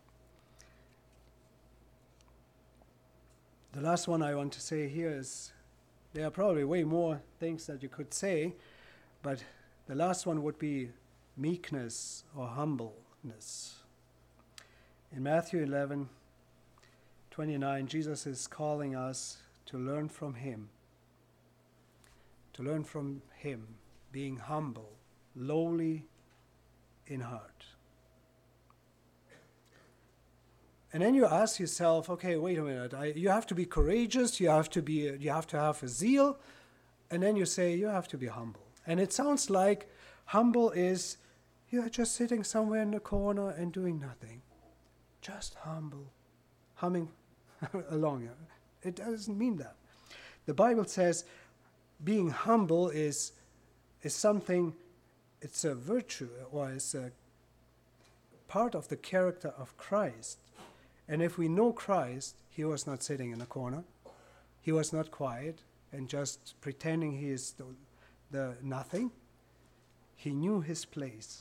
The last one I want to say here is, there are probably way more things that you could say, but the last one would be meekness or humbleness. In Matthew eleven twenty-nine, Jesus is calling us to learn from him, to learn from him, being humble, lowly in heart. And then you ask yourself, okay, wait a minute, I, you have to be courageous, you have to be, you have to have a zeal, and then you say you have to be humble. And it sounds like humble is you're just sitting somewhere in the corner and doing nothing. Just humble, humming along. It doesn't mean that. The Bible says being humble is is something, it's a virtue, or it's a part of the character of Christ. And if we know Christ, he was not sitting in a corner. He was not quiet and just pretending he is the, the nothing. He knew his place.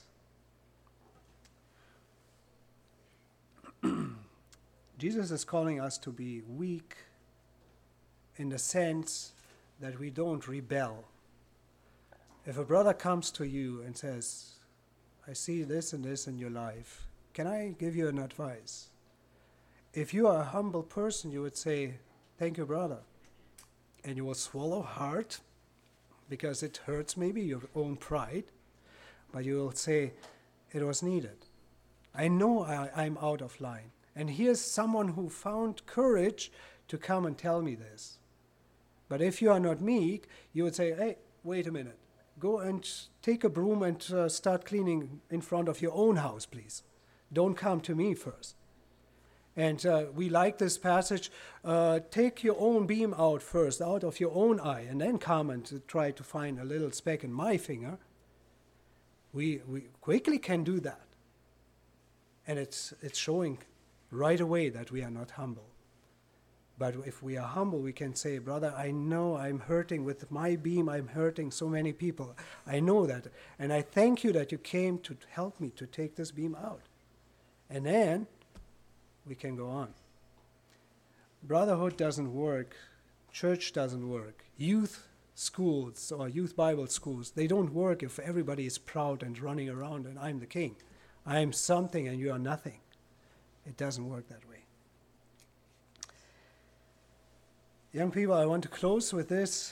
Jesus is calling us to be weak in the sense that we don't rebel. If a brother comes to you and says, I see this and this in your life, can I give you an advice? If you are a humble person, you would say, thank you, brother. And you will swallow hard, because it hurts maybe your own pride, but you will say, it was needed. I know I, I'm out of line. And here's someone who found courage to come and tell me this. But if you are not meek, you would say, hey, wait a minute. Go and take a broom and uh, start cleaning in front of your own house, please. Don't come to me first. And uh, we like this passage, uh, take your own beam out first, out of your own eye, and then come and uh, try to find a little speck in my finger. We, we quickly can do that. And it's, it's showing right away that we are not humble. But if we are humble, we can say, brother, I know I'm hurting with my beam, I'm hurting so many people. I know that. And I thank you that you came to help me to take this beam out. And then we can go on. Brotherhood doesn't work. Church doesn't work. Youth schools or youth Bible schools, they don't work if everybody is proud and running around and I'm the king. I am something and you are nothing. It doesn't work that way. Young people, I want to close with this.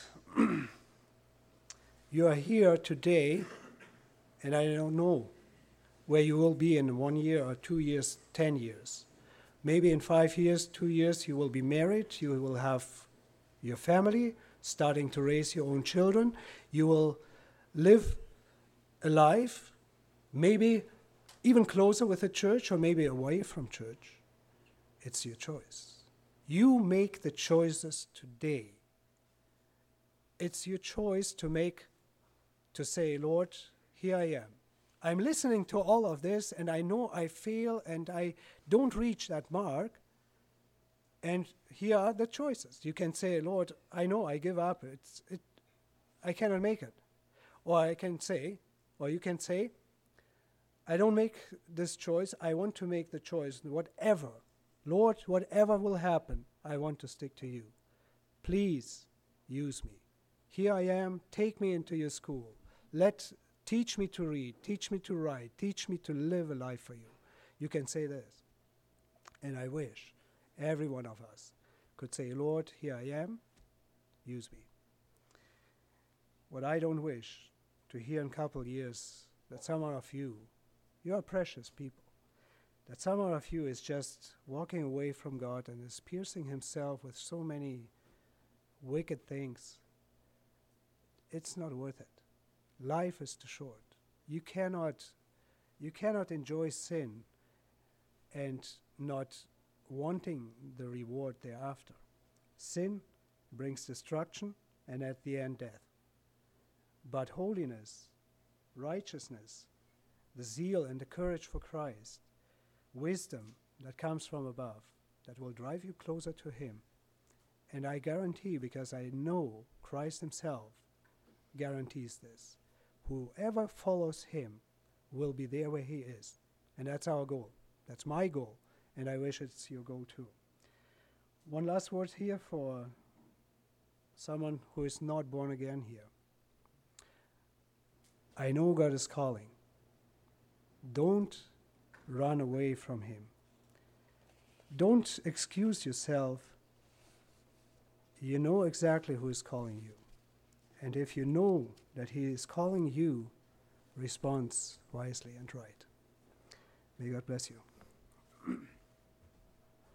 You are here today, and I don't know where you will be in one year or two years, ten years. Maybe in five years, two years, you will be married, you will have your family, starting to raise your own children. You will live a life, maybe even closer with the church or maybe away from church. It's your choice. You make the choices today. It's your choice to make, to say, Lord, here I am. I'm listening to all of this, and I know I fail and I don't reach that mark. And here are the choices. You can say, Lord, I know I give up. It's, it, I cannot make it. Or I can say, or you can say, I don't make this choice. I want to make the choice. Whatever, Lord, whatever will happen, I want to stick to you. Please use me. Here I am. Take me into your school. Let Teach me to read, teach me to write, teach me to live a life for you. You can say this. And I wish every one of us could say, Lord, here I am, use me. What I don't wish to hear in a couple of years, that some of you, you are precious people, that some of you is just walking away from God and is piercing himself with so many wicked things. It's not worth it. Life is too short. You cannot, you cannot enjoy sin and not wanting the reward thereafter. Sin brings destruction and at the end death. But holiness, righteousness, the zeal and the courage for Christ, wisdom that comes from above, that will drive you closer to him. And I guarantee, because I know Christ himself guarantees this, whoever follows him will be there where he is. And that's our goal. That's my goal. And I wish it's your goal too. One last word here for someone who is not born again here. I know God is calling. Don't run away from him. Don't excuse yourself. You know exactly who is calling you. And if you know that he is calling you, respond wisely and right. May God bless you.